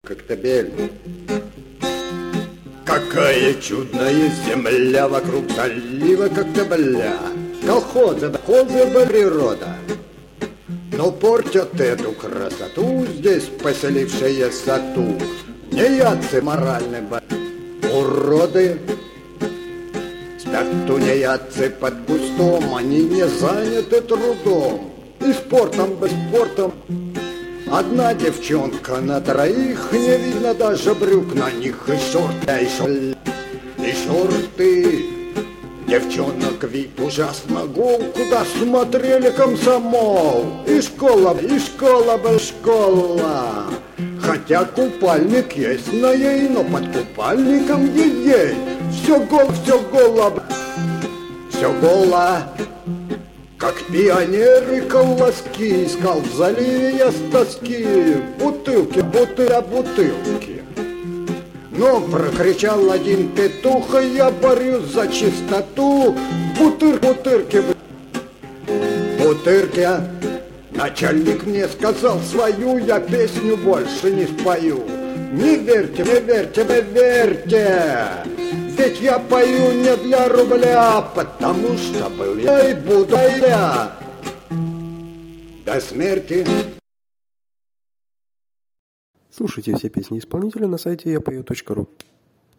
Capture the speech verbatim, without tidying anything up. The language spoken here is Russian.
Коктебель. Какая чудная земля вокруг залива Коктебеля. Колхозы, колхозы бы природа. Но портят эту красоту здесь поселившиеся тут неядцы моральные уроды. Спят тунеядцы под кустом, они не заняты трудом. И спортом, без спортом. Одна девчонка на троих, не видно даже брюк на них. И шорты, и шорты, и шорты. Девчонок вид ужасно гол, куда смотрели комсомол. И школа, и школа бы школа. Хотя купальник есть на ей, но под купальником ей. Все гол, все голо, все голо. Как пионеры колоски искал в заливе я с тоски. Бутылки, бутыля, бутылки. Но прокричал один петух, и я борюсь за чистоту. Бутыр, бутырки, бутырки. Начальник мне сказал свою, я песню больше не спою. Не верьте, не верьте, не верьте. Ведь я пою не для рубля, потому что был я и буду я. До смерти. Слушайте все песни исполнителя на сайте я пою точка ру.